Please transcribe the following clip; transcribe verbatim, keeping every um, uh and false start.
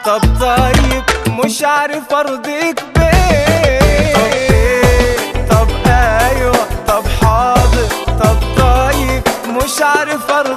طب طيب مش عارف ارضيك بيه. طب ايه طب ايوه طب حاضر طب طيب مش عارف ارضيك